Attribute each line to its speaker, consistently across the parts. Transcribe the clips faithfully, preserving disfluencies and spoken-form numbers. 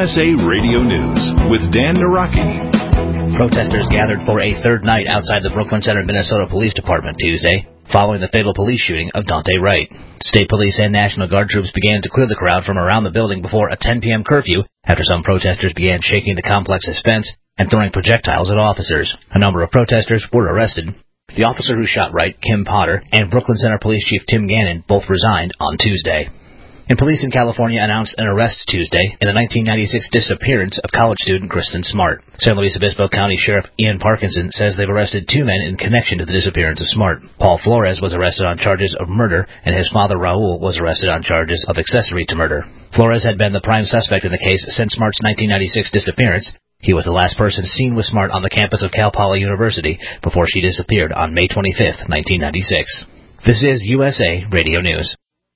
Speaker 1: S A Radio News with Dan Naraki.
Speaker 2: Protesters gathered for a third night outside the Brooklyn Center Minnesota Police Department Tuesday, following the fatal police shooting of Daunte Wright. State police and National Guard troops began to clear the crowd from around the building before a ten p.m. curfew after some protesters began shaking the complex's fence and throwing projectiles at officers. A number of protesters were arrested. The officer who shot Wright, Kim Potter, and Brooklyn Center Police Chief Tim Gannon both resigned on Tuesday. And police in California announced an arrest Tuesday in the nineteen ninety-six disappearance of college student Kristen Smart. San Luis Obispo County Sheriff Ian Parkinson says they've arrested two men in connection to the disappearance of Smart. Paul Flores was arrested on charges of murder, and his father Raul was arrested on charges of accessory to murder. Flores had been the prime suspect in the case since Smart's nineteen ninety-six disappearance. He was the last person seen with Smart on the campus of Cal Poly University before she disappeared on May twenty-fifth, nineteen ninety-six. This is U S A Radio News.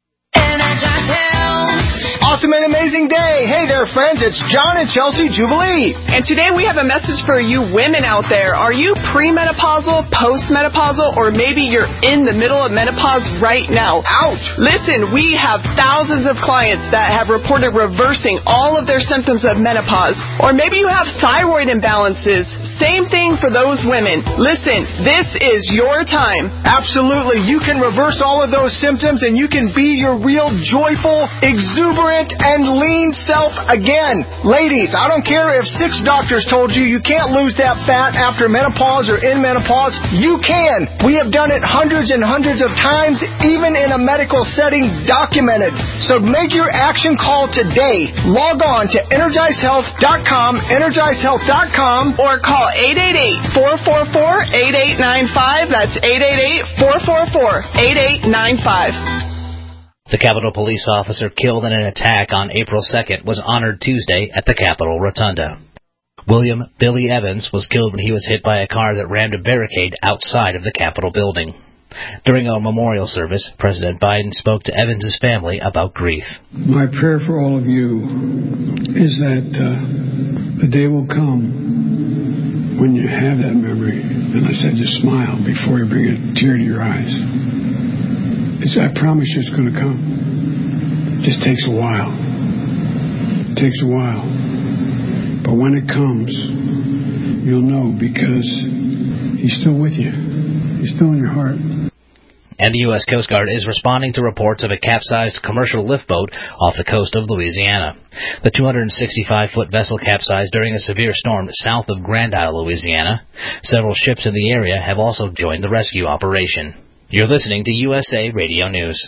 Speaker 3: Awesome and amazing day. Hey there, friends. It's John and Chelsea Jubilee.
Speaker 4: And today we have a message for you women out there. Are you premenopausal, postmenopausal, or maybe you're in the middle of menopause right now?
Speaker 3: Ouch.
Speaker 4: Listen, we have thousands of clients that have reported reversing all of their symptoms of menopause. Or maybe you have thyroid imbalances. Same thing for those women. Listen, this is your time.
Speaker 3: Absolutely. You can reverse all of those symptoms and you can be your real joyful, exuberant, and lean self again. Ladies, I don't care if six doctors told you you can't lose that fat after menopause or in menopause. You can. We have done it hundreds and hundreds of times, even in a medical setting, documented. So make your action call today. Log on to energize health dot com, energize health dot com,
Speaker 4: or call eight eight eight, four four four, eight eight nine five. That's eight eight eight, four four four, eight eight nine five.
Speaker 2: The Capitol police officer killed in an attack on April second was honored Tuesday at the Capitol Rotunda. William Billy Evans was killed when he was hit by a car that rammed a barricade outside of the Capitol building. During a memorial service, President Biden spoke to Evans' family about grief.
Speaker 5: My prayer for all of you is that uh, the day will come when you have that memory. And I said, just smile before you bring a tear to your eyes. It's, I promise you it's going to come. It just takes a while. It takes a while. But when it comes, you'll know because he's still with you. He's still in your heart.
Speaker 2: And the U S Coast Guard is responding to reports of a capsized commercial lift boat off the coast of Louisiana. The two hundred sixty-five foot vessel capsized during a severe storm south of Grand Isle, Louisiana. Several ships in the area have also joined the rescue operation. You're listening to U S A Radio News.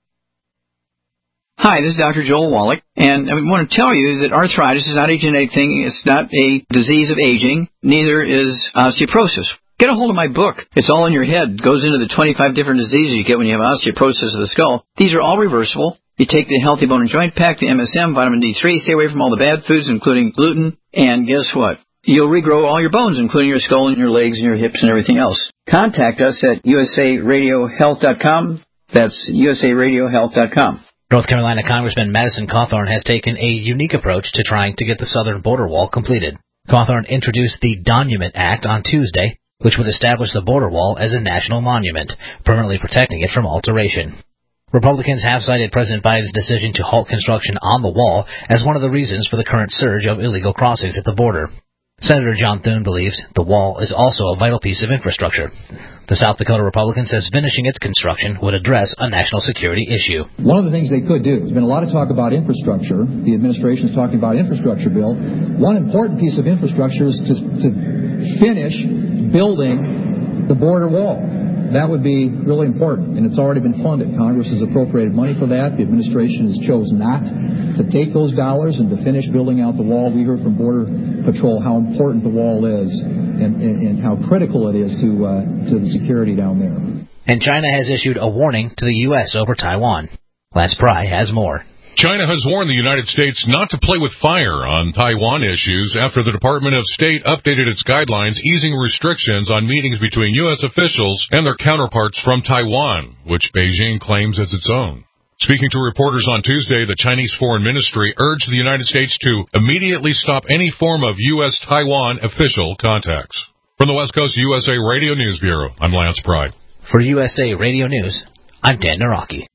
Speaker 6: Hi, this is Doctor Joel Wallach, and I want to tell you that arthritis is not a genetic thing. It's not a disease of aging. Neither is osteoporosis. Get a hold of my book. It's all in your head. It goes into the twenty-five different diseases you get when you have osteoporosis of the skull. These are all reversible. You take the Healthy Bone and Joint Pack, the M S M, vitamin D three, stay away from all the bad foods, including gluten, and guess what? You'll regrow all your bones, including your skull and your legs and your hips and everything else. Contact us at U S A radio health dot com. That's U S A radio health dot com.
Speaker 2: North Carolina Congressman Madison Cawthorn has taken a unique approach to trying to get the southern border wall completed. Cawthorn introduced the Donument Act on Tuesday, which would establish the border wall as a national monument, permanently protecting it from alteration. Republicans have cited President Biden's decision to halt construction on the wall as one of the reasons for the current surge of illegal crossings at the border. Senator John Thune believes the wall is also a vital piece of infrastructure. The South Dakota Republican says finishing its construction would address a national security issue.
Speaker 7: One of the things they could do, there's been a lot of talk about infrastructure. The administration is talking about infrastructure bill. One important piece of infrastructure is to, to finish building the border wall. That would be really important, and it's already been funded. Congress has appropriated money for that. The administration has chosen not to take those dollars and to finish building out the wall. We heard from Border Patrol how important the wall is and, and, and how critical it is to uh, to the security down there.
Speaker 2: And China has issued a warning to the U S over Taiwan. Lance Pry has more.
Speaker 8: China has warned the United States not to play with fire on Taiwan issues after the Department of State updated its guidelines easing restrictions on meetings between U S officials and their counterparts from Taiwan, which Beijing claims as its own. Speaking to reporters on Tuesday, the Chinese Foreign Ministry urged the United States to immediately stop any form of U S Taiwan official contacts. From the West Coast U S A Radio News Bureau, I'm Lance Pry.
Speaker 2: For U S A Radio News, I'm Dan Naraki.